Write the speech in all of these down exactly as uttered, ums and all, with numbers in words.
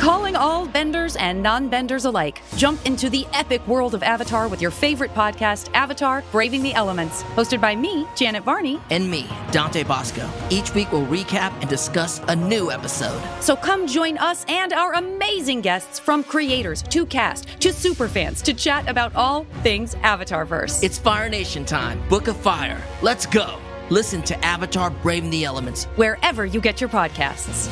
Calling all benders and non-benders alike. Jump into the epic world of Avatar with your favorite podcast, Avatar: Braving the Elements. Hosted by me, Janet Varney. And me, Dante Bosco. Each week we'll recap and discuss a new episode. So come join us and our amazing guests, from creators to cast to superfans, to chat about all things Avatarverse. It's Fire Nation time. Book of Fire. Let's go. Listen to Avatar: Braving the Elements wherever you get your podcasts.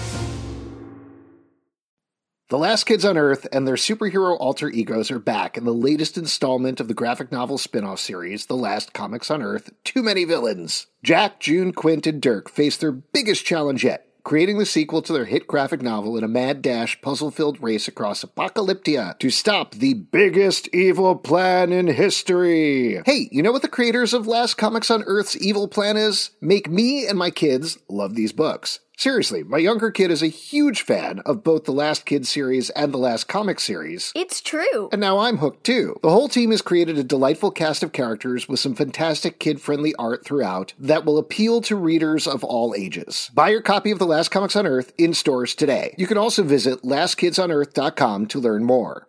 The Last Kids on Earth and their superhero alter egos are back in the latest installment of the graphic novel spin-off series, The Last Comics on Earth: Too Many Villains. Jack, June, Quint, and Dirk face their biggest challenge yet, creating the sequel to their hit graphic novel in a mad dash, puzzle-filled race across Apocalyptia to stop the biggest evil plan in history. Hey, you know what the creators of Last Comics on Earth's evil plan is? Make me and my kids love these books. Seriously, my younger kid is a huge fan of both the Last Kids series and the Last Comics series. It's true. And now I'm hooked too. The whole team has created a delightful cast of characters with some fantastic kid-friendly art throughout that will appeal to readers of all ages. Buy your copy of The Last Comics on Earth in stores today. You can also visit last kids on earth dot com to learn more.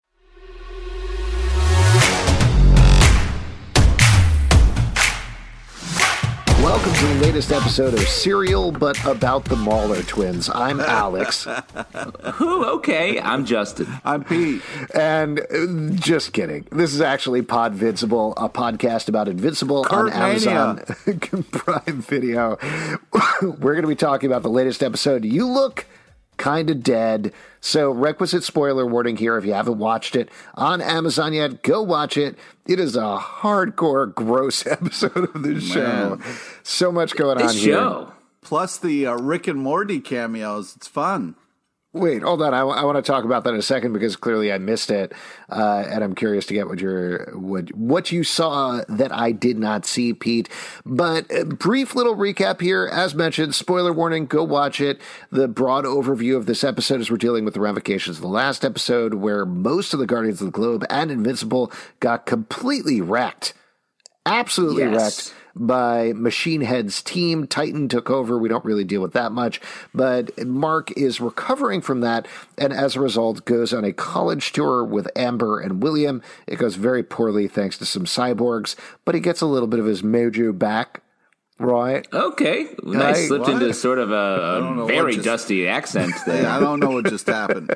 Welcome to the latest episode of Serial, but about the Mauler twins. I'm Alex. Who? Okay, I'm Justin. I'm Pete. And uh, just kidding. This is actually Podvincible, a podcast about Invincible Kurt on Amazon Prime Video. We're going to be talking about the latest episode, You Look Kinda Dead. So, requisite spoiler warning here. If you haven't watched it on Amazon yet, go watch it. It is a hardcore, gross episode of this show. So much going this on here. Show. Plus the uh, Rick and Morty cameos. It's fun. Wait, hold on. I, w- I want to talk about that in a second because clearly I missed it, uh, and I'm curious to get what your what what you saw that I did not see, Pete. But a brief little recap here. As mentioned, spoiler warning. Go watch it. The broad overview of this episode is we're dealing with the ramifications of the last episode, where most of the Guardians of the Globe and Invincible got completely wrecked, absolutely yes. wrecked. By Machine Head's team. Titan took over. We don't really deal with that much. But Mark is recovering from that, and as a result goes on a college tour with Amber and William. It goes very poorly thanks to some cyborgs, but he gets a little bit of his mojo back. Right? Okay. Nice. Right. Slipped What? into sort of a, a very just, dusty accent there. Yeah, I don't know what just happened.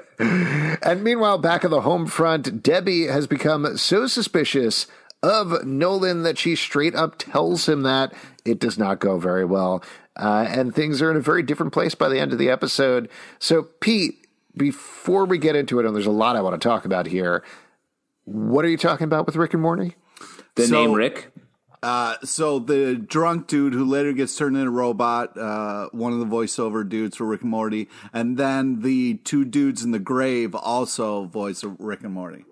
And meanwhile, back on the home front, Debbie has become so suspicious of Nolan that she straight up tells him that. It does not go very well. Uh, and things are in a very different place by the end of the episode. So, Pete, before we get into it, and there's a lot I want to talk about here, what are you talking about with Rick and Morty? The So- name Rick? Uh, so the drunk dude who later gets turned into a robot, uh, one of the voiceover dudes for Rick and Morty, and then the two dudes in the grave also voice of Rick and Morty.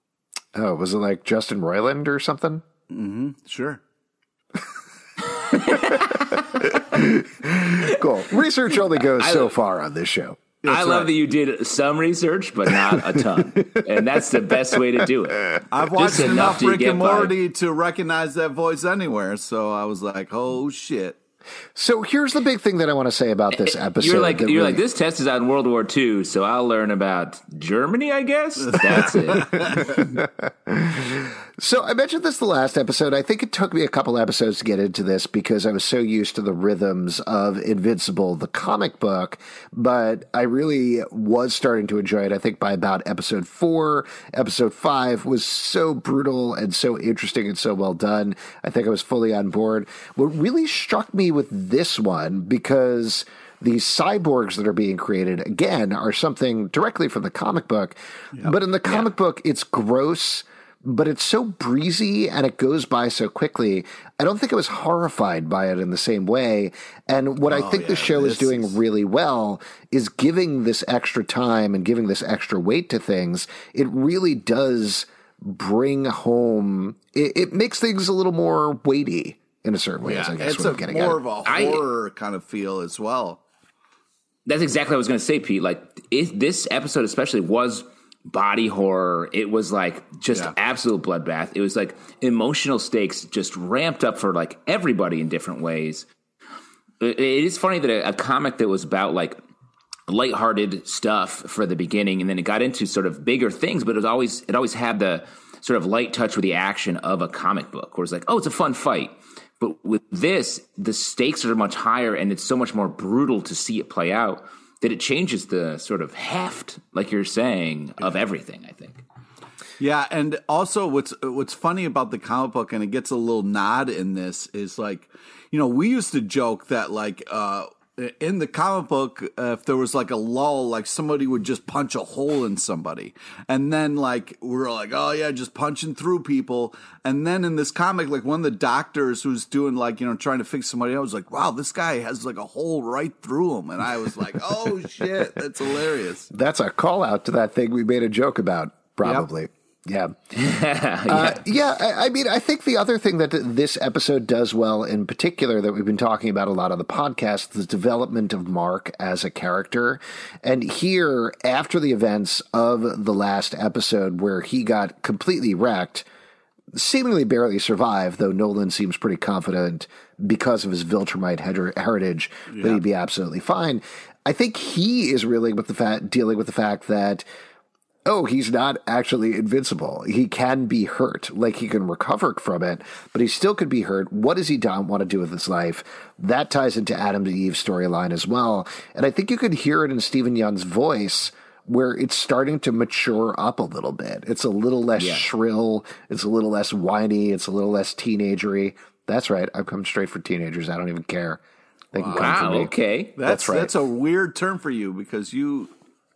Oh, was it like Justin Roiland or something? Mm-hmm. Sure. Cool. Research only goes I- so far on this show. That's I love right. that you did some research, but not a ton. And that's the best way to do it. I've watched Just enough enough to Rick get and by. Morty to recognize that voice anywhere, so I was like, oh, shit. So here's the big thing that I want to say about this episode. You're like that you're really- like this test is on World War Two, so I'll learn about Germany, I guess. That's it. So I mentioned this the last episode. I think it took me a couple episodes to get into this because I was so used to the rhythms of Invincible, the comic book, but I really was starting to enjoy it. I think by about episode four, episode five was so brutal and so interesting and so well done. I think I was fully on board. What really struck me with this one, because these cyborgs that are being created, again, are something directly from the comic book, yep. but in the comic yeah. book, it's gross, but it's so breezy and it goes by so quickly. I don't think I was horrified by it in the same way. And what oh, I think yeah, the show is doing is... really well is giving this extra time and giving this extra weight to things. It really does bring home, it, it makes things a little more weighty in a certain way, yeah, I guess it's what a, I'm getting more at. of a horror I, kind of feel as well. That's exactly what I was going to say, Pete. Like, it, this episode especially was body horror. It was like just yeah. absolute bloodbath. It was like emotional stakes just ramped up for like everybody in different ways. It, it is funny that a, a comic that was about like lighthearted stuff for the beginning, and then it got into sort of bigger things, but it was always it always had the sort of light touch with the action of a comic book, where it's like, oh, it's a fun fight. But with this, the stakes are much higher, and it's so much more brutal to see it play out that it changes the sort of heft, like you're saying, of everything, I think. Yeah, and also what's what's funny about the comic book, and it gets a little nod in this, is like, you know, we used to joke that like uh, in the comic book, uh, if there was like a lull, like somebody would just punch a hole in somebody, and then like we're like, oh yeah, just punching through people, and then in this comic, like one of the doctors who's doing like, you know, trying to fix somebody, I was like, wow, this guy has like a hole right through him, and I was like, oh shit, that's hilarious. That's a call out to that thing we made a joke about, probably. Yep. Yeah. yeah. Uh, yeah. I, I mean, I think the other thing that this episode does well in particular that we've been talking about a lot on the podcast, the development of Mark as a character. And here, after the events of the last episode where he got completely wrecked, seemingly barely survived, though Nolan seems pretty confident because of his Viltrumite her- heritage yeah. that he'd be absolutely fine. I think he is really with the fa- dealing with the fact that oh, he's not actually invincible. He can be hurt, like he can recover from it, but he still could be hurt. What does he don't want to do with his life? That ties into Adam to Eve storyline as well. And I think you could hear it in Stephen Yeun's voice where it's starting to mature up a little bit. It's a little less yeah. shrill. It's a little less whiny. It's a little less teenagery. That's right. I've come straight for teenagers. I don't even care. They can wow. come for me. Okay. That's, that's right. That's a weird term for you because you...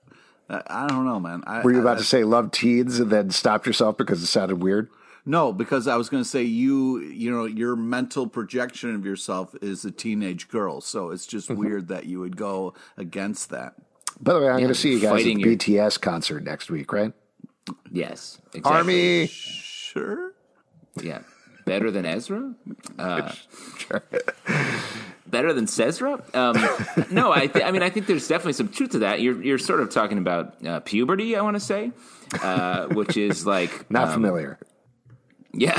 I don't know, man. I, Were you about I, to say love teens and then stopped yourself because it sounded weird? No, because I was going to say you, you know, your mental projection of yourself is a teenage girl. So it's just mm-hmm. weird that you would go against that. By the way, I'm yeah, going to see you guys at the your... B T S concert next week, right? Yes. Exactly. Army. Sure. Yeah. Better than Ezra? Uh, sure. Better than Cesra? Um, no, I, th- I mean, I think there's definitely some truth to that. You're you're sort of talking about uh, puberty, I want to say, uh, which is like not um, familiar. Yeah,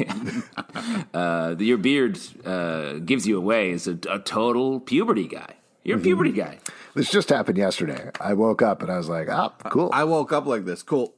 uh, your beard uh, gives you away as a, a total puberty guy. You're a mm-hmm. puberty guy. This just happened yesterday. I woke up and I was like, "Oh, cool." I woke up like this. Cool.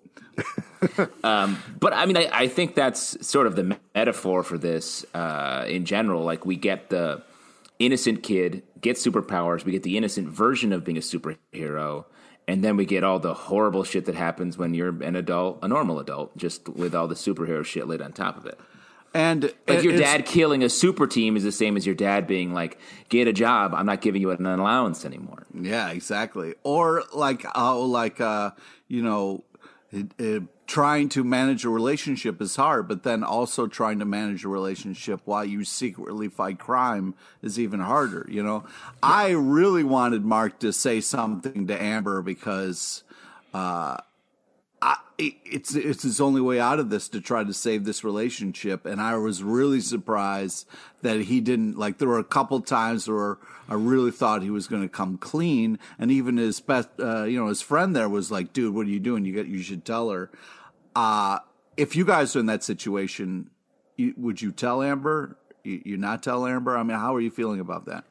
um, but I mean, I, I think that's sort of the metaphor for this uh, in general. Like we get the innocent kid gets superpowers. We get the innocent version of being a superhero. And then we get all the horrible shit that happens when you're an adult, a normal adult, just with all the superhero shit laid on top of it. And like your dad killing a super team is the same as your dad being like, get a job. I'm not giving you an allowance anymore. Yeah, exactly. Or like, oh, like, uh, you know, it, it, trying to manage a relationship is hard, but then also trying to manage a relationship while you secretly fight crime is even harder, you know? Yeah. I really wanted Mark to say something to Amber because uh, I, it's it's his only way out of this to try to save this relationship, and I was really surprised that he didn't. Like, there were a couple times where I really thought he was going to come clean, and even his best, uh, you know, his friend there was like, "Dude, what are you doing? You get, you should tell her." Uh, if you guys are in that situation, you, would you tell Amber? You, you not tell Amber? I mean, how are you feeling about that?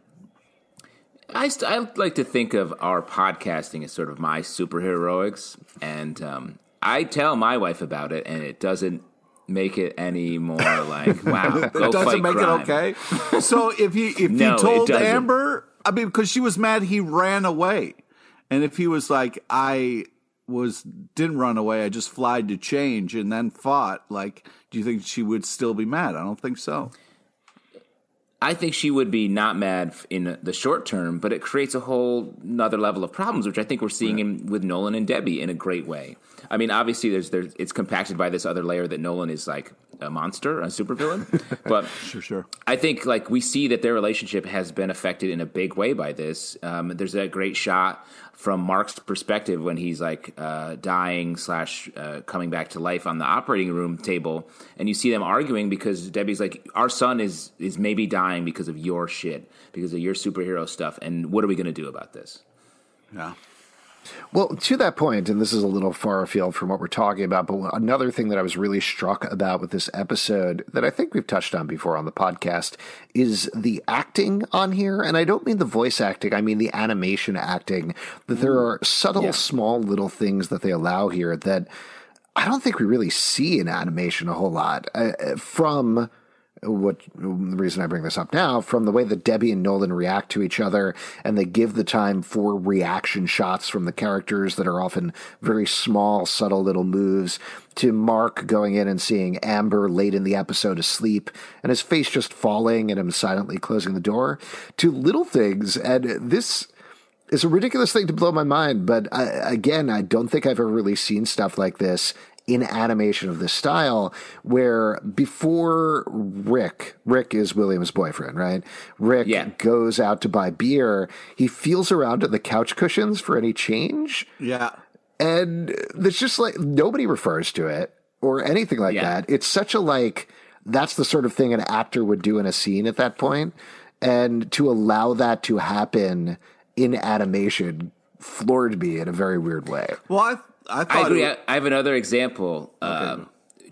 I, st- I like to think of our podcasting as sort of my superheroics, and um, I tell my wife about it, and it doesn't make it any more like, wow, go it doesn't fight make crime. it okay. So if he if no, he told it Amber, I mean, because she was mad, he ran away, and if he was like, I was didn't run away, I just flied to change and then fought, like, do you think she would still be mad? I don't think so. I think she would be not mad in the short term, but it creates a whole another level of problems, which I think we're seeing right. in, with Nolan and Debbie in a great way. I mean, obviously, there's there's it's compacted by this other layer that Nolan is like a monster, a supervillain. But sure, sure. I think like we see that their relationship has been affected in a big way by this. Um, there's that great shot from Mark's perspective when he's like uh, dying slash uh, coming back to life on the operating room table, and you see them arguing because Debbie's like, our son is is maybe dying because of your shit, because of your superhero stuff, and what are we going to do about this? Yeah. Well, to that point, and this is a little far afield from what we're talking about, but another thing that I was really struck about with this episode that I think we've touched on before on the podcast is the acting on here. And I don't mean the voice acting, I mean the animation acting, that there are subtle, yeah. small little things that they allow here that I don't think we really see in animation a whole lot. Uh, from... What the reason I bring this up now, from the way that Debbie and Nolan react to each other, and they give the time for reaction shots from the characters that are often very small, subtle little moves, to Mark going in and seeing Amber late in the episode asleep and his face just falling and him silently closing the door, to little things. And this is a ridiculous thing to blow my mind, but I, again, I don't think I've ever really seen stuff like this in animation of this style, where before Rick, Rick is William's boyfriend, right? Rick yeah. goes out to buy beer. He feels around at the couch cushions for any change. Yeah. And there's just like, nobody refers to it or anything like yeah. that. It's such a like, that's the sort of thing an actor would do in a scene at that point. And to allow that to happen in animation floored me in a very weird way. Well, I I, I agree. it, I have another example okay. um,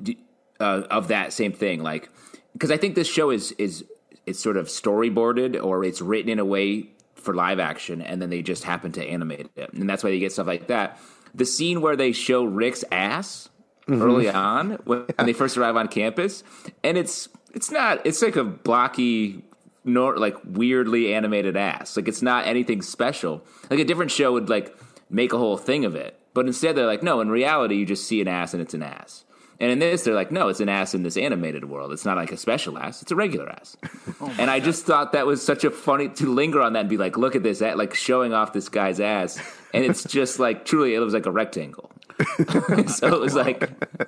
uh, of that same thing. Like, because I think this show is is it's sort of storyboarded, or it's written in a way for live action, and then they just happen to animate it, and that's why you get stuff like that. The scene where they show Rick's ass mm-hmm. early on when yeah. they first arrive on campus, and it's it's not it's like a blocky, nor like weirdly animated ass. Like, it's not anything special. Like a different show would like make a whole thing of it. But instead, they're like, no, in reality, you just see an ass and it's an ass. And in this, they're like, no, it's an ass in this animated world. It's not like a special ass. It's a regular ass. oh and I God. just thought that was such a funny, to linger on that and be like, look at this, like showing off this guy's ass. And it's just like, truly, it was like a rectangle. So it was like,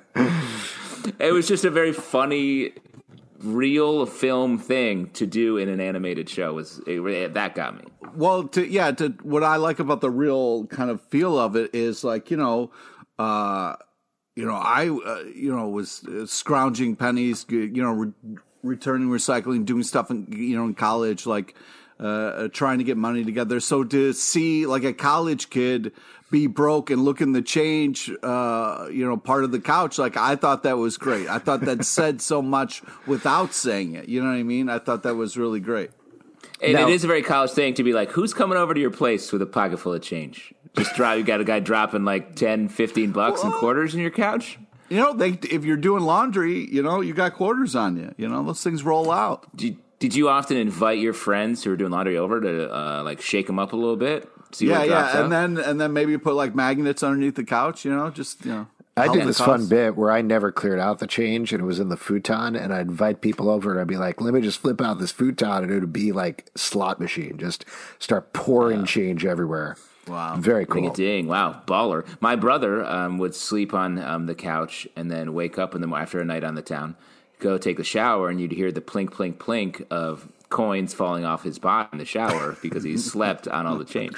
it was just a very funny, real film thing to do in an animated show. Was it, that got me. Well, to, yeah, to, what I like about the real kind of feel of it is like, you know, uh, you know, I, uh, you know, was uh, scrounging pennies, you know, re- returning recycling, doing stuff in, you know, in college, like uh, trying to get money together. So to see like a college kid be broke and looking to change, uh, you know, part of the couch, like I thought that was great. I thought that said so much without saying it. You know what I mean? I thought that was really great. And now, it is a very college thing to be like, who's coming over to your place with a pocket full of change? Just drop, you got a guy dropping like ten, fifteen bucks well, and quarters in your couch? You know, they, if you're doing laundry, you know, you got quarters on you. You know, those things roll out. Did, did you often invite your friends who are doing laundry over to uh, like shake them up a little bit? See yeah, what yeah, drops and out? then and then maybe put like magnets underneath the couch, you know, just, you know. I did this fun bit where I never cleared out the change, and it was in the futon, and I'd invite people over, and I'd be like, let me just flip out this futon, and it would be like slot machine, just start pouring wow. change everywhere. Wow. Very cool. Ring a ding. Wow. Baller. My brother um, would sleep on um, the couch and then wake up in the, after a night on the town, go take a shower, and you'd hear the plink, plink, plink of coins falling off his body in the shower because he slept on all the change.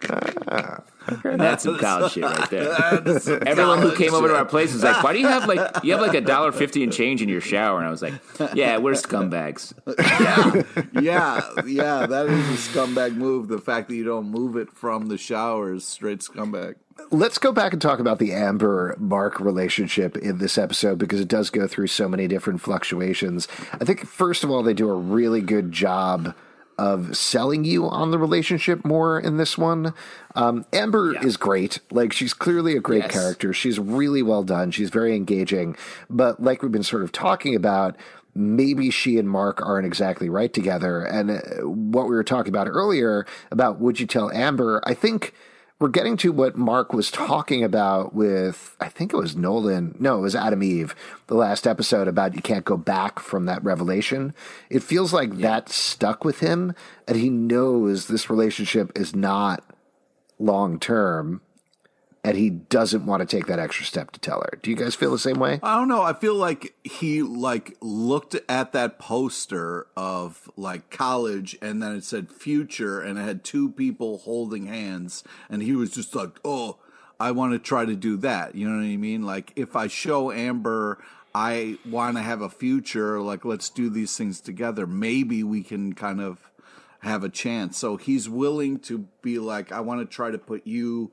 And that's some college shit right there. Everyone who came over to our place was like, why do you have like you have like a dollar fifty in change in your shower? And I was like, yeah, we're scumbags. yeah, yeah, yeah, that is a scumbag move. The fact that you don't move it from the shower is straight scumbag. Let's go back and talk about the Amber-Mark relationship in this episode, because it does go through so many different fluctuations. I think, first of all, they do a really good job of selling you on the relationship more in this one. Um, Amber yeah. is great. Like, she's clearly a great yes. character. She's really well done. She's very engaging. But like we've been sort of talking about, maybe she and Mark aren't exactly right together. And what we were talking about earlier about would you tell Amber, I think we're getting to what Mark was talking about with, I think it was Nolan. No, it was Adam Eve, the last episode about you can't go back from that revelation. It feels like yeah. that stuck with him, and he knows this relationship is not long-term, and he doesn't want to take that extra step to tell her. Do you guys feel the same way? I don't know. I feel like he like looked at that poster of like college, and then it said future, and it had two people holding hands, and he was just like, oh, I want to try to do that. You know what I mean? Like, if I show Amber I want to have a future, like, let's do these things together, maybe we can kind of have a chance. So he's willing to be like, I want to try to put you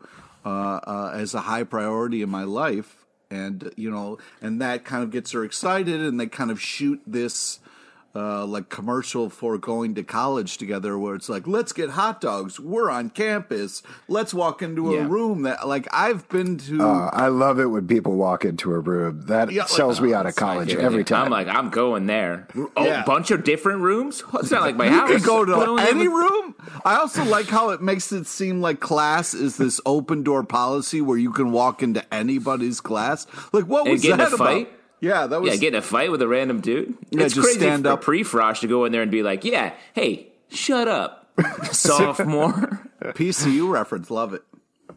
uh, uh, as a high priority in my life. And, you know, and that kind of gets her excited, and they kind of shoot this uh, like commercial for going to college together where it's like, let's get hot dogs. We're on campus. Let's walk into a Yeah. room that, like, I've been to. Uh, I love it when people walk into a room. That Yeah, like, sells me oh, out of that's my college favorite every I'm time. like, I'm going there. Oh, Yeah. a bunch of different rooms? It's not like my You house. could go We to only any have a- room. I also like how it makes it seem like class is this open door policy where you can walk into anybody's class. Like, what And was get in that a fight? about? Yeah, that was. Yeah, get in a fight with a random dude. Yeah, it's just crazy stand for up. pre-Frosh to go in there and be like, yeah, hey, shut up, sophomore. P C U reference. Love it.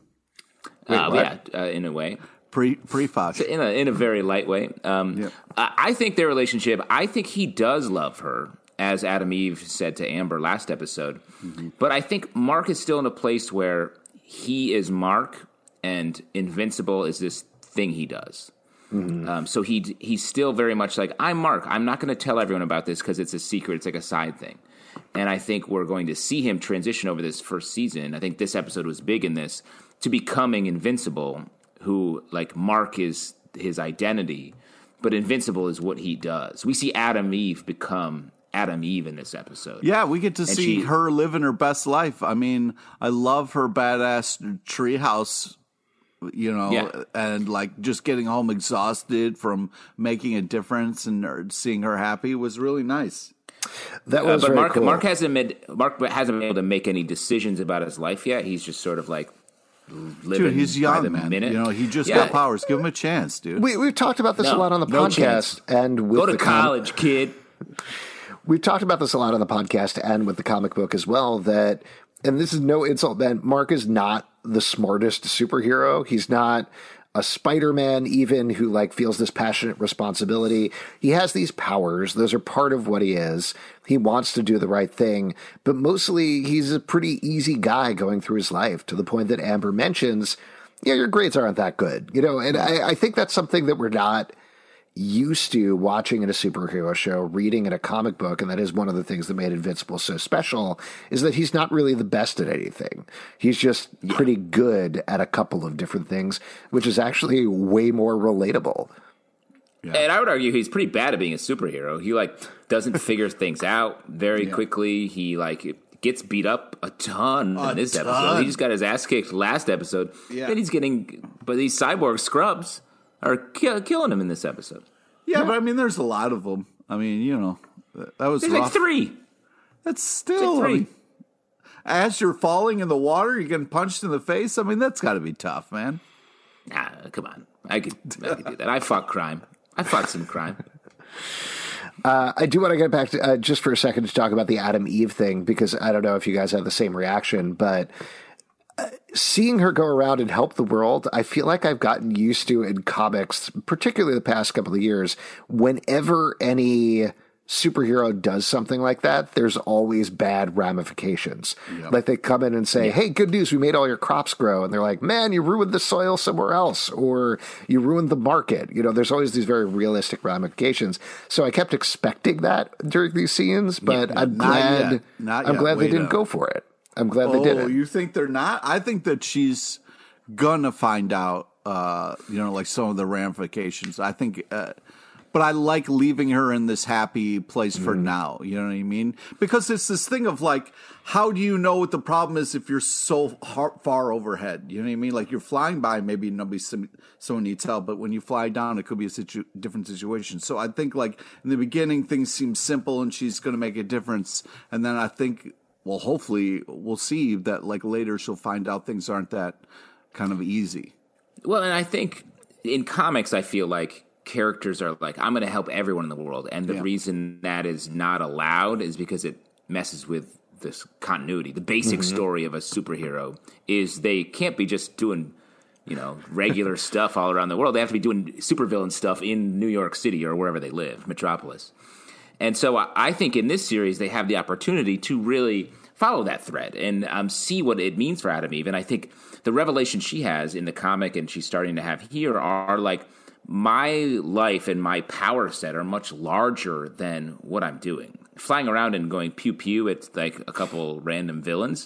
uh, what? yeah, uh, in a way. Pre pre Fosh. in a in a very light way. Um, Yeah. I, I think their relationship. I think he does love her, as Adam Eve said to Amber last episode. Mm-hmm. But I think Mark is still in a place where he is Mark, and Invincible is this thing he does. Mm-hmm. Um, so he he's still very much like, I'm Mark. I'm not going to tell everyone about this because it's a secret. It's like a side thing. And I think we're going to see him transition over this first season. I think this episode was big in this, to becoming Invincible, who, like, Mark is his identity, but Invincible is what he does. We see Adam Eve become Adam Eve in this episode. Yeah, we get to And see she- her living her best life. I mean, I love her badass treehouse, you know, Yeah. and like just getting home exhausted from making a difference and or seeing her happy was really nice. that Uh, was but very Mark, cool. Mark hasn't made Mark hasn't been able to make any decisions about his life yet. He's just sort of like living Dude, he's by young, the man. minute. You know, he just Yeah. got powers. Give him a chance, dude. we, we've talked about this No, a lot on the no podcast, chance. and with Go to the com- college, kid. We've talked about this a lot on the podcast and with the comic book as well, that, and this is no insult, man, Mark is not the smartest superhero. He's not a Spider-Man even who like feels this passionate responsibility. He has these powers. Those are part of what he is. He wants to do the right thing, but mostly he's a pretty easy guy going through his life, to the point that Amber mentions, yeah, your grades aren't that good, you know, and I, I think that's something that we're not used to watching in a superhero show, reading in a comic book, and that is one of the things that made Invincible so special, is that he's not really the best at anything. He's just yeah. pretty good at a couple of different things, which is actually way more relatable. Yeah. And I would argue he's pretty bad at being a superhero. He like doesn't figure things out very yeah. quickly. He like gets beat up a ton a in this ton. episode. He just got his ass kicked last episode. Yeah. Then he's getting, but these cyborg scrubs are kill, killing him in this episode. Yeah, yeah, but I mean, there's a lot of them. I mean, you know, that was There's rough. like three. That's still like three. I mean, as you're falling in the water, you're getting punched in the face. I mean, that's got to be tough, man. Nah, come on. I could, I could do that. I fought crime. I fought some crime. Uh, I do want to get back to uh, just for a second to talk about the Adam Eve thing, because I don't know if you guys have the same reaction, but uh, seeing her go around and help the world, I feel like I've gotten used to in comics, particularly the past couple of years, whenever any superhero does something like that, there's always bad ramifications. Yep. Like they come in and say, yeah. hey, good news, we made all your crops grow. And they're like, man, you ruined the soil somewhere else, or you ruined the market. You know, there's always these very realistic ramifications. So I kept expecting that during these scenes, but yeah, I'm glad, yet. Not I'm yet. glad Wait they didn't up. go for it. I'm glad oh, they didn't. You think they're not? I think that she's gonna find out, uh, you know, like some of the ramifications. I think, uh, but I like leaving her in this happy place for mm. now. You know what I mean? Because it's this thing of like, how do you know what the problem is if you're so far overhead? You know what I mean? Like you're flying by, maybe nobody, someone needs help, but when you fly down, it could be a situ- different situation. So I think like in the beginning, things seem simple and she's going to make a difference. And then I think, well, hopefully we'll see that like later she'll find out things aren't that kind of easy. Well, and I think in comics, I feel like characters are like, I'm going to help everyone in the world. And the yeah. reason that is not allowed is because it messes with this continuity. The basic mm-hmm. story of a superhero is they can't be just doing, you know, regular stuff all around the world. They have to be doing supervillain stuff in New York City or wherever they live, Metropolis. And so I think in this series, they have the opportunity to really follow that thread and um, see what it means for Adam Eve. And I think the revelation she has in the comic and she's starting to have here are like, my life and my power set are much larger than what I'm doing. Flying around and going pew pew at like a couple random villains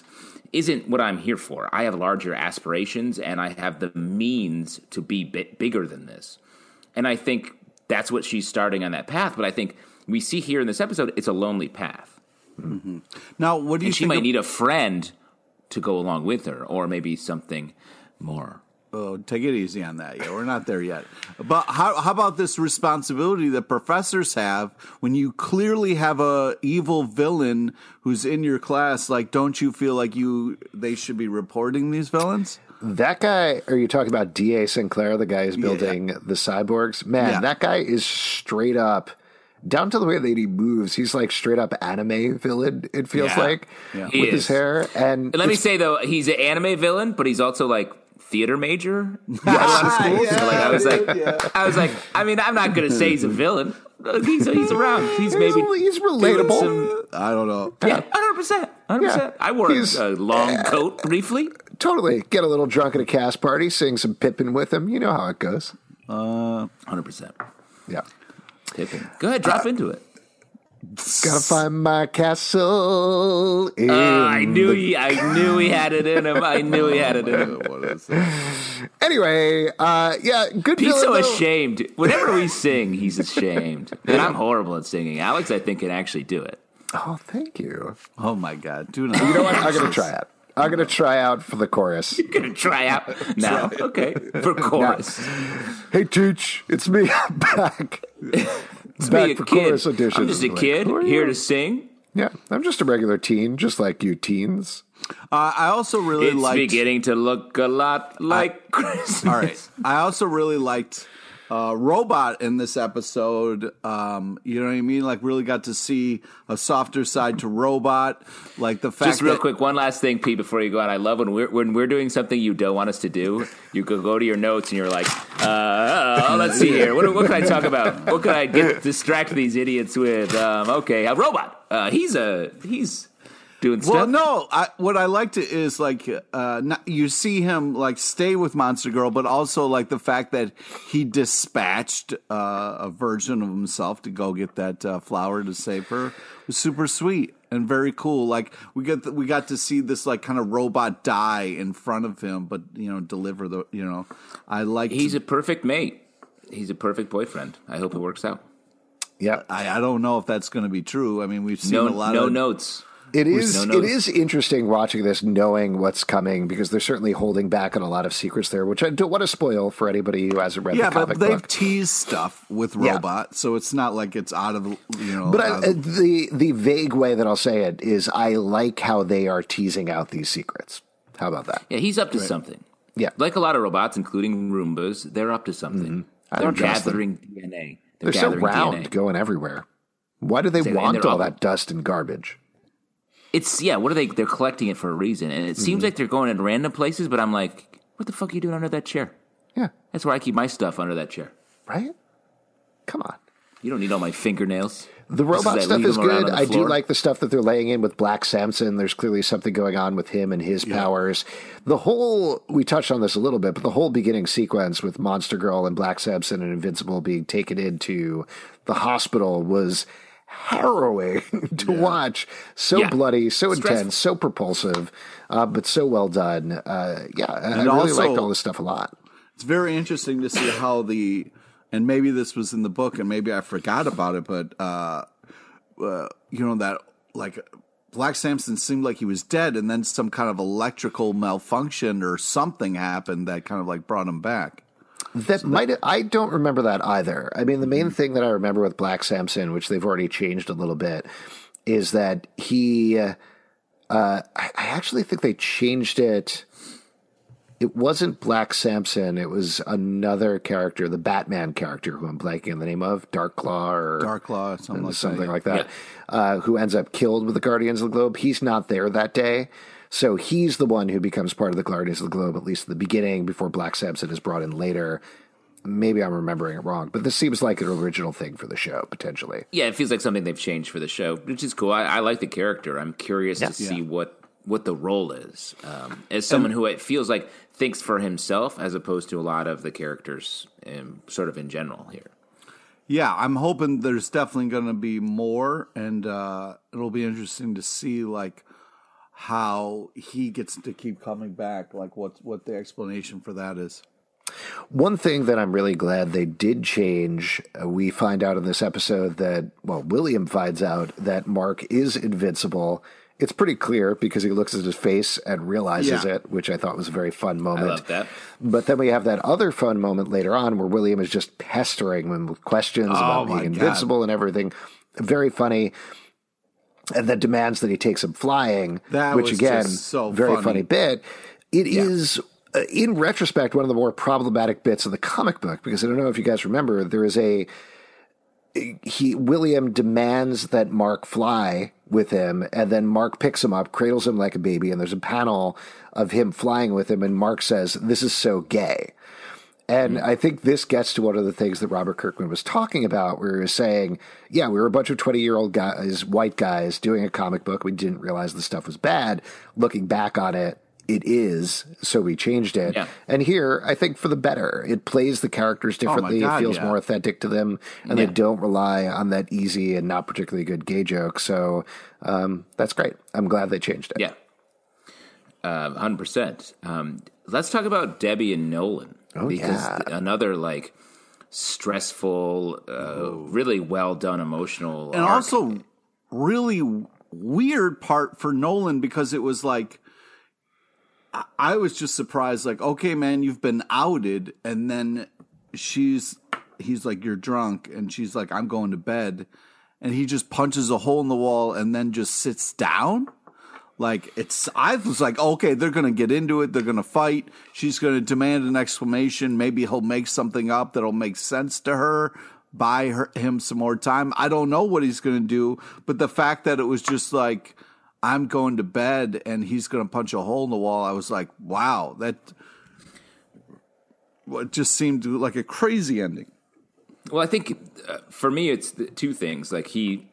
isn't what I'm here for. I have larger aspirations, and I have the means to be bit bigger than this. And I think that's what she's starting on that path. But I think we see here in this episode, it's a lonely path. Mm-hmm. Now, what do you and she think might of- need a friend to go along with her, or maybe something more. Oh, take it easy on that. Yeah, we're not there yet. But how how about this responsibility that professors have when you clearly have a evil villain who's in your class? Like, don't you feel like you they should be reporting these villains? That guy, are you talking about D A Sinclair, the guy who's building yeah. the cyborgs? Man, yeah. that guy is straight up, down to the way that he moves, he's like straight up anime villain, it feels yeah. like, yeah. with his hair. And, and let me say, though, he's an anime villain, but he's also like theater major at a lot of schools. Yeah, so like I was like, yeah. I was like, I mean, I'm not going to say he's a villain. He's he's around. He's maybe he's relatable. Some, I don't know. Yeah, one hundred percent. one hundred percent. I wore he's, a long uh, coat briefly. Totally. Get a little drunk at a cast party, sing some Pippin with him. You know how it goes. Uh, one hundred percent. Yeah. Pippin. Go ahead, drop uh, into it. Gotta find my castle. In uh, I knew the... he. I knew he had it in him. I knew he had it in him. What is it? Anyway, uh, yeah, good. He's so though. ashamed. Whenever we sing, he's ashamed. And I'm horrible at singing. Alex, I think, can actually do it. Oh, thank you. Oh my God, do not. You know what? I'm gonna try it. I'm gonna try out for the chorus. You're gonna try out now, okay? For chorus. Now, hey, Teach, it's me. I'm back. It's back me, a for kid. Chorus auditions. I'm just a like, kid here to sing. Yeah, I'm just a regular teen, just like you teens. Uh, I also really it's liked... It's beginning to look a lot like I, Christmas. All right. I also really liked uh, Robot in this episode. Um, you know what I mean? Like, really got to see a softer side to Robot. Like, the fact Just real that... quick, one last thing, Pete, before you go on. I love when we're, when we're doing something you don't want us to do, you could go to your notes and you're like, uh, oh, let's see here. What, what can I talk about? What can I get distract these idiots with? Um, okay, a Robot. Uh, he's a... He's... Doing stuff? Well, no. I, what I liked is like uh, not, you see him like stay with Monster Girl, but also like the fact that he dispatched uh, a version of himself to go get that uh, flower to save her was super sweet and very cool. Like we got the, we got to see this like kind of robot die in front of him, but you know deliver the you know I like. He's a perfect mate. He's a perfect boyfriend. I hope it works out. Yeah, I, I don't know if that's going to be true. I mean, we've seen no, a lot no of notes. It is no it is interesting watching this, knowing what's coming, because they're certainly holding back on a lot of secrets there, which I don't want to spoil for anybody who hasn't read yeah, the comic but they've book. teased stuff with Robot, yeah. so it's not like it's out of you know. But I, of, the the vague way that I'll say it is, I like how they are teasing out these secrets. How about that? Yeah, he's up to right. something. Yeah, like a lot of robots, including Roombas, they're up to something. Mm-hmm. They're gathering D N A. They're, they're so round, D N A. Going everywhere. Why do they exactly. want all that dust and garbage? It's, yeah, what are they, they're collecting it for a reason. And it seems mm-hmm. like they're going in random places, but I'm like, what the fuck are you doing under that chair? Yeah. That's where I keep my stuff, under that chair. Right? Come on. You don't need all my fingernails. The robot stuff is good. I do like the stuff that they're laying in with Black Samson. There's clearly something going on with him and his yeah. powers. The whole, we touched on this a little bit, but the whole beginning sequence with Monster Girl and Black Samson and Invincible being taken into the hospital was harrowing to yeah. watch. So yeah. bloody, so Stressful. intense, so propulsive, uh, but so well done. Uh, yeah, and I really also, liked all this stuff a lot. It's very interesting to see how the, and maybe this was in the book and maybe I forgot about it, but, uh, uh, you know, that like Black Samson seemed like he was dead and then some kind of electrical malfunction or something happened that kind of like brought him back. That so might. That, I don't remember that either. I mean, the main thing that I remember with Black Samson, which they've already changed a little bit, is that he. Uh, I, I actually think they changed it. It wasn't Black Samson. It was another character, the Batman character, who I'm blanking on the name of, Darkclaw or Darkclaw, something like something that. like that, yeah. uh, who ends up killed with the Guardians of the Globe. He's not there that day. So he's the one who becomes part of the Guardians of the Globe, at least at the beginning, before Black Samson is brought in later. Maybe I'm remembering it wrong, but this seems like an original thing for the show, potentially. Yeah, it feels like something they've changed for the show, which is cool. I, I like the character. I'm curious yeah. to see yeah. what, what the role is. Um, as someone and, who it feels like thinks for himself, as opposed to a lot of the characters in, sort of in general here. Yeah, I'm hoping there's definitely going to be more, and uh, it'll be interesting to see, like, how he gets to keep coming back, like what what the explanation for that is. One thing that I'm really glad they did change, uh, we find out in this episode that, well, William finds out that Mark is invincible. It's pretty clear because he looks at his face and realizes Yeah. it, which I thought was a very fun moment. I love that. But then we have that other fun moment later on where William is just pestering him with questions Oh, about my being God. invincible and everything. Very funny. And then demands that he takes him flying, That which was again, just so very funny. funny bit. It is, uh, in retrospect, one of the more problematic bits of the comic book, because I don't know if you guys remember, there is a, he, William demands that Mark fly with him, and then Mark picks him up, cradles him like a baby, and there's a panel of him flying with him, and Mark says, "This is so gay." And I think this gets to one of the things that Robert Kirkman was talking about, where he was saying, yeah, we were a bunch of twenty-year-old guys, white guys, doing a comic book. We didn't realize the stuff was bad. Looking back on it, it is, so we changed it. Yeah. And here, I think for the better. It plays the characters differently. God, it feels yeah. more authentic to them, and Yeah. they don't rely on that easy and not particularly good gay joke. So um, that's great. I'm glad they changed it. Yeah, um, one hundred percent. Um, let's talk about Debbie and Nolan. Oh, because yeah. th- another like stressful, uh, really well done emotional, And arc. also really weird part for Nolan, because it was like, I- I was just surprised, like, okay, man, you've been outed. And then she's, he's like, you're drunk. And she's like, I'm going to bed. And he just punches a hole in the wall and then just sits down. Like, it's, I was like, okay, they're going to get into it. They're going to fight. She's going to demand an explanation. Maybe he'll make something up that'll make sense to her, buy her, him some more time. I don't know what he's going to do. But the fact that it was just like, I'm going to bed and he's going to punch a hole in the wall, I was like, wow, that well, it just seemed like a crazy ending. Well, I think uh, for me, it's the two things. Like he,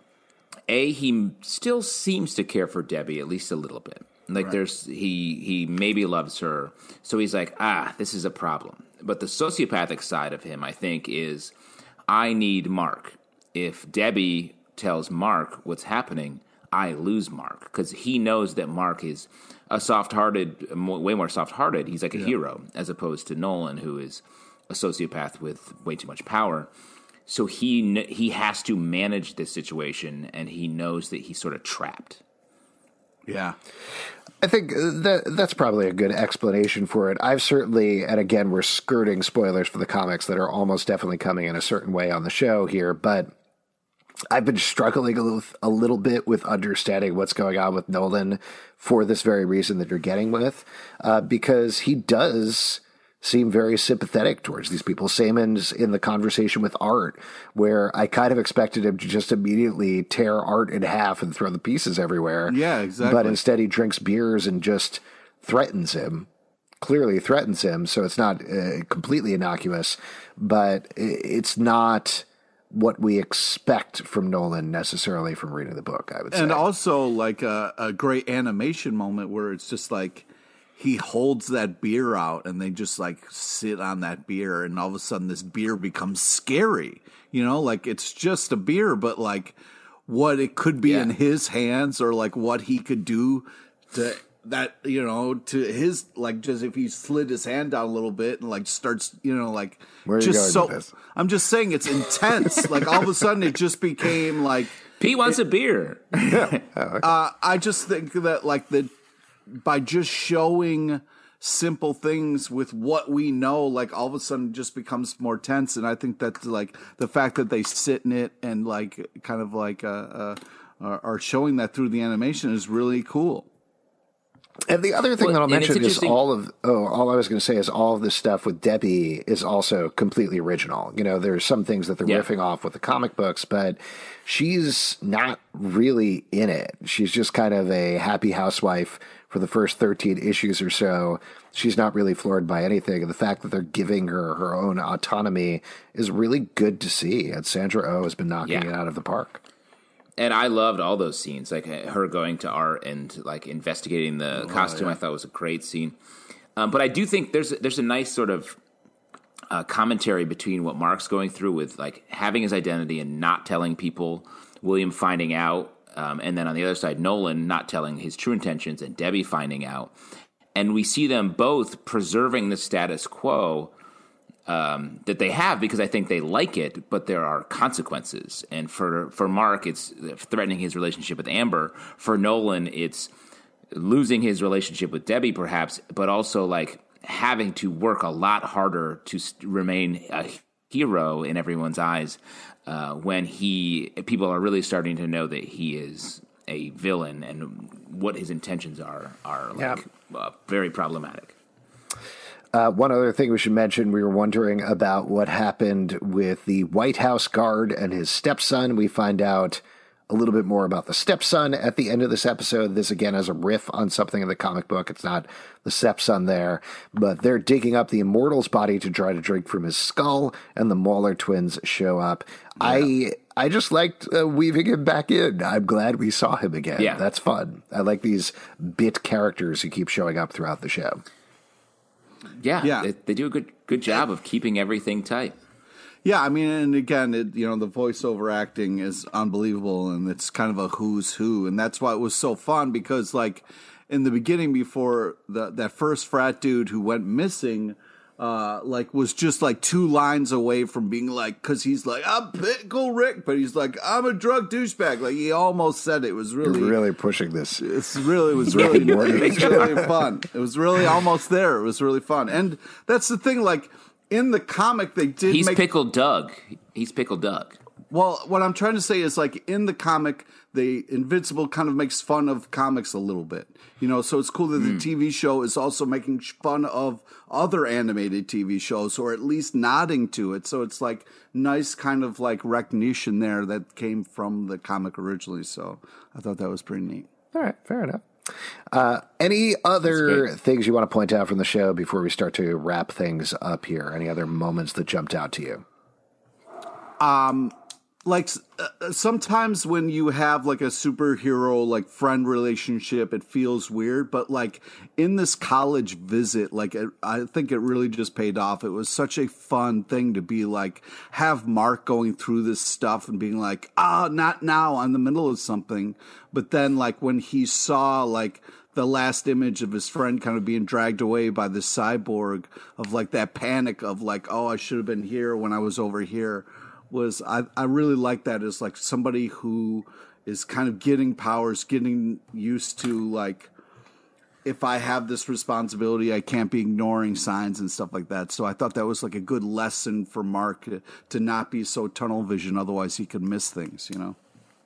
a he still seems to care for Debbie at least a little bit. Like Right. there's he he maybe loves her, so he's like, ah, this is a problem. But the sociopathic side of him, I think, is I need Mark. If Debbie tells Mark what's happening, I lose Mark, because he knows that Mark is a soft-hearted, mo- way more soft-hearted. He's like a hero, as opposed to Nolan, who is a sociopath with way too much power. So he kn- he has to manage this situation, and he knows that he's sort of trapped. Yeah. I think that that's probably a good explanation for it. I've certainly, and again, we're skirting spoilers for the comics that are almost definitely coming in a certain way on the show here, but I've been struggling a little, a little bit with understanding what's going on with Nolan for this very reason that you're getting with, uh, because he does seem very sympathetic towards these people. Same as in the conversation with Art, where I kind of expected him to just immediately tear Art in half and throw the pieces everywhere. Yeah, exactly. But instead he drinks beers and just threatens him. Clearly threatens him, so it's not uh, completely innocuous, but it's not what we expect from Nolan necessarily from reading the book, I would say. And also like a, a great animation moment where it's just like he holds that beer out and they just like sit on that beer, and all of a sudden this beer becomes scary. You know, like it's just a beer, but like what it could be Yeah. in his hands, or like what he could do to that, you know, to his, like, just if he slid his hand down a little bit and like starts, you know, like Where are you just going so with this? I'm just saying it's intense. Like all of a sudden it just became like, Pete wants a beer. uh, I just think that like the by just showing simple things with what we know, like all of a sudden it just becomes more tense. And I think that's like the fact that they sit in it and like kind of like uh, uh, are are showing that through the animation is really cool. And the other thing Well, that I'll and it's mention is interesting- all of oh, all I was going to say is all of this stuff with Debbie is also completely original. You know, there's some things that they're Yeah. riffing off with the comic books, but she's not really in it. She's just kind of a happy housewife for the first thirteen issues or so. She's not really floored by anything. And the fact that they're giving her her own autonomy is really good to see. And Sandra Oh has been knocking Yeah. it out of the park. And I loved all those scenes, like her going to Art and like investigating the costume. I thought was a great scene. Um, but I do think there's there's a nice sort of uh, commentary between what Mark's going through with like having his identity and not telling people, William finding out, Um, and then on the other side, Nolan not telling his true intentions and Debbie finding out. And we see them both preserving the status quo um, that they have because I think they like it, but there are consequences. And for, for Mark, it's threatening his relationship with Amber. For Nolan, it's losing his relationship with Debbie perhaps, but also like having to work a lot harder to remain a hero in everyone's eyes uh, when he people are really starting to know that he is a villain and what his intentions are are like yeah. uh, very problematic. Uh, one other thing we should mention, we were wondering about what happened with the White House guard and his stepson. We find out a little bit more about the stepson at the end of this episode. This, again, is a riff on something in the comic book. It's not the stepson there, but they're digging up the Immortal's body to try to drink from his skull, and the Mauler twins show up. Yeah. I I just liked uh, weaving him back in. I'm glad we saw him again. Yeah. That's fun. I like these bit characters who keep showing up throughout the show. Yeah, yeah. They, they do a good good job of keeping everything tight. Yeah, I mean, and again, it, you know, the voiceover acting is unbelievable, and it's kind of a who's who, and that's why it was so fun because, like, in the beginning, before the that first frat dude who went missing, uh, like, was just like two lines away from being like, because he's like, I'm Pickle Rick, but he's like, I'm a drug douchebag. Like, he almost said it. It was really, You're really pushing this. It's really, it was really, it was really fun. It was really almost there. It was really fun, and that's the thing, like. In the comic, they did He's make... Pickle Doug. He's Pickle Doug. Well, what I'm trying to say is, like, in the comic, the Invincible kind of makes fun of comics a little bit. You know, so it's cool that the mm. T V show is also making fun of other animated T V shows, or at least nodding to it. So it's, like, nice kind of, like, recognition there that came from the comic originally. So I thought that was pretty neat. All right, fair enough. Uh, any other things you want to point out from the show before we start to wrap things up here? Any other moments that jumped out to you? Um, like uh, sometimes when you have like a superhero like friend relationship, it feels weird. But like in this college visit, like it, I think it really just paid off. It was such a fun thing to be like have Mark going through this stuff and being like, ah, oh, not now. I'm in the middle of something. But then like when he saw like the last image of his friend kind of being dragged away by the cyborg, of like that panic of like, oh, I should have been here when I was over here. Was I, I really like that as like somebody who is kind of getting powers, getting used to like, if I have this responsibility, I can't be ignoring signs and stuff like that. So I thought that was like a good lesson for Mark to, to not be so tunnel vision. Otherwise he could miss things, you know?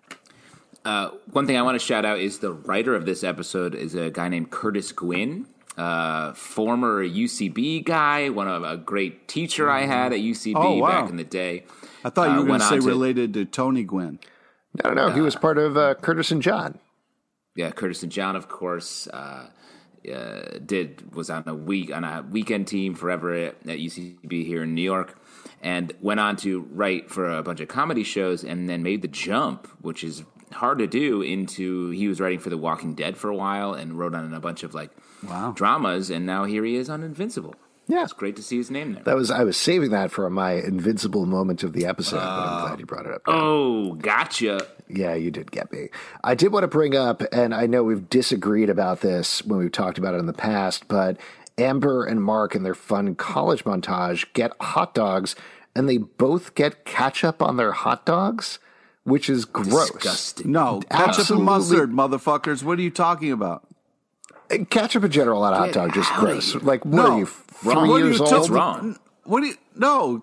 Uh, one thing I want to shout out is the writer of this episode is a guy named Curtis Gwynn. Uh, former U C B guy, one of a great teacher I had at U C B oh, wow. back in the day. I thought you were uh, going to say to, related to Tony Gwynn. No, no, he was part of uh, Curtis and John. Yeah, Curtis and John, of course, uh, uh, did was on a week on a weekend team forever at, at U C B here in New York, and went on to write for a bunch of comedy shows, and then made the jump, which is hard to do, into he was writing for The Walking Dead for a while and wrote on a bunch of like wow. dramas, and now here he is on Invincible. Yeah, it's great to see his name there. That was I was saving that for my Invincible moment of the episode, uh, but I'm glad you brought it up. Oh, gotcha. Yeah, you did get me. I did want to bring up, and I know we've disagreed about this when we've talked about it in the past, but Amber and Mark in their fun college montage get hot dogs, and they both get ketchup on their hot dogs, which is gross. Disgusting. No, ketchup Absolutely. and mustard, motherfuckers. What are you talking about? Ketchup in general on a hot dog, just gross. Like, what No. are you, three Wrong. What are years you old? talking- wrong. What do you? No,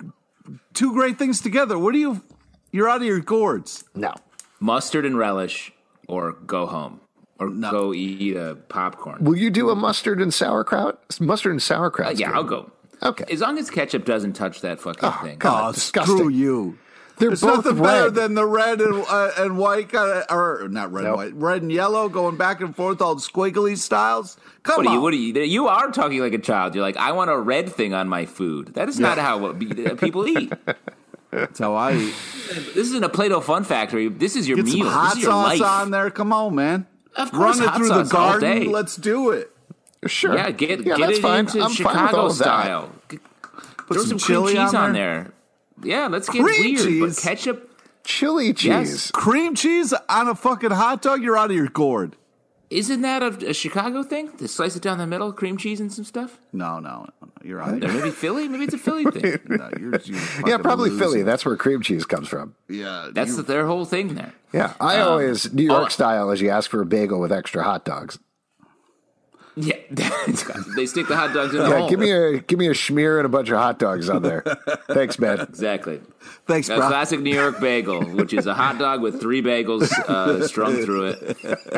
two great things together. What do you? You're out of your gourds. No. Mustard and relish, or go home, or no. go eat a popcorn. Will you do a mustard and sauerkraut? Mustard and sauerkraut. Uh, yeah, good. I'll go. Okay. As long as ketchup doesn't touch that fucking Oh, thing. God. Oh, disgusting. screw you. They're There's both nothing better red. than the red and uh, and white, kind of, or not red Nope. and white, red and yellow, going back and forth, all squiggly styles. Come What are on, you? What are you? You are talking like a child. You're like, I want a red thing on my food. That is not how people eat. That's how I eat. This isn't a Play-Doh Fun Factory. This is your Get meal. some hot this is your sauce life. on there. Come on, man. Of course, Run it hot through the sauce all garden. day. Let's do it. Sure. Yeah, get yeah, get that's it fine. into I'm fine with Chicago all of that. style. Get- Put Throw some some cream chili cheese on on there. Yeah, let's get Cream weird. cheese? But ketchup, Chili cheese. Yes. Cream cheese on a fucking hot dog? You're out of your gourd. Isn't that a, a Chicago thing? To slice it down the middle, cream cheese and some stuff? No, no, no. You're out. Or maybe Philly? Maybe it's a Philly thing. No, you're, you're Yeah, probably losing. Philly. That's where cream cheese comes from. Yeah, That's you- their whole thing there. Yeah, I Um, always New York oh. style is you ask for a bagel with extra hot dogs. Yeah, they stick the hot dogs in the Yeah, hole. give me a give me a schmear and a bunch of hot dogs on there. Thanks, man. Exactly. Thanks, A bro. classic New York bagel, which is a hot dog with three bagels uh, strung through it.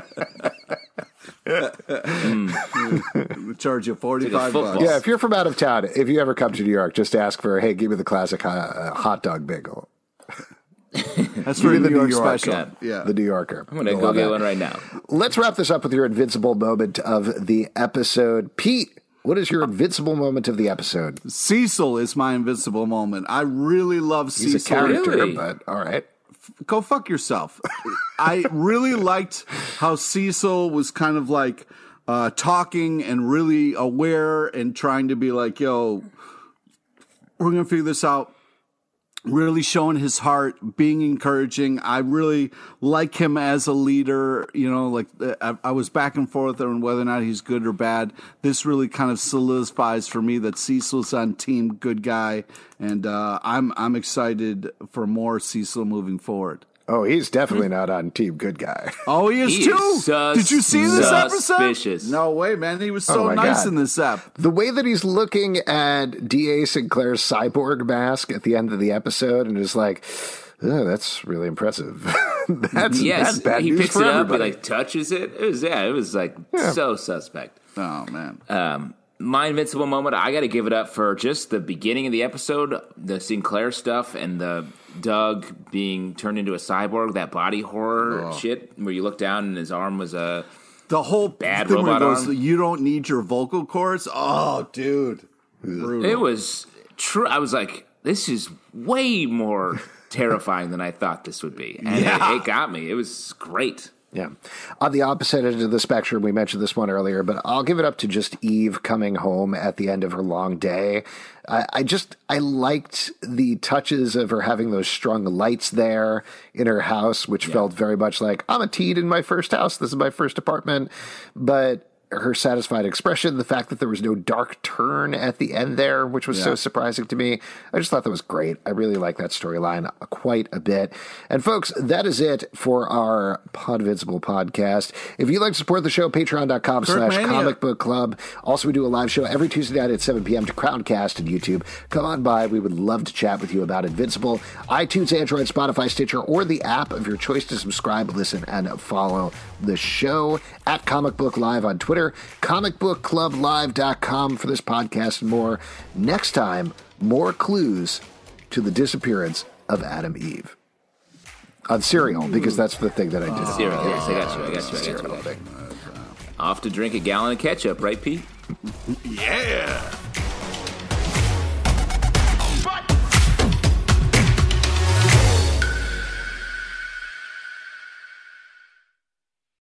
We charge you forty-five football. bucks. Yeah, if you're from out of town, if you ever come to New York, just ask for, hey, give me the classic uh, hot dog bagel. That's for the New, New York, York, special. yeah. Yeah. The New Yorker. I'm going to You'll go love get that. one right now. Let's wrap this up with your invincible moment of the episode. Pete, what is your invincible moment of the episode? Cecil is my invincible moment. I really love He's Cecil. a character, Really? but all right. Go fuck yourself. I really liked how Cecil was kind of like uh, talking and really aware and trying to be like, yo, we're going to figure this out. Really showing his heart, being encouraging. I really like him as a leader. You know, like I, I was back and forth on whether or not he's good or bad. This really kind of solidifies for me that Cecil's on team good guy, and uh, I'm I'm excited for more Cecil moving forward. Oh, he's definitely not on team good guy. Oh, he is He too. is sus- Did you see this suspicious. episode? No way, man. He was Oh so my nice God. in this ep. The way that he's looking at D A Sinclair's cyborg mask at the end of the episode and is like, oh, that's really impressive. that's, Yes, that's bad he news picks for it up, he everybody. like touches it. It was yeah, it was like so suspect. Oh man. Um, my invincible moment, I got to give it up for just the beginning of the episode, the Sinclair stuff, and the Doug being turned into a cyborg. That body horror shit, where you look down and his arm was a The whole Bad thing where robot it goes, arm. you don't need your vocal cords. Oh, dude. Brutal. It was true. I was like, this is way more terrifying than I thought this would be. And Yeah. it, it got me. It was great. Yeah. On the opposite end of the spectrum, we mentioned this one earlier, but I'll give it up to just Eve coming home at the end of her long day. I, I just, I liked the touches of her having those strung lights there in her house, which felt very much like, I'm a teen in my first house. This is my first apartment. But her satisfied expression, the fact that there was no dark turn at the end there, which was so Yeah. surprising to me. I just thought that was great. I really like that storyline quite a bit. And folks, that is it for our Podvincible podcast. If you'd like to support the show, patreon.com slash Kirkmania. comic book club. Also, we do a live show every Tuesday night at seven p.m. to Crowdcast and YouTube. Come on by. We would love to chat with you about Invincible. iTunes, Android, Spotify, Stitcher, or the app of your choice to subscribe, listen, and follow the show at Comic Book Live on Twitter. comic book club live dot com for this podcast and more. Next time, more clues to the disappearance of Adam Eve. On Serial, because that's the thing that I did. Serial. Yes, I got you. I got you. I got you. Serial I got you. thing. Off to drink a gallon of ketchup, right, Pete? Yeah.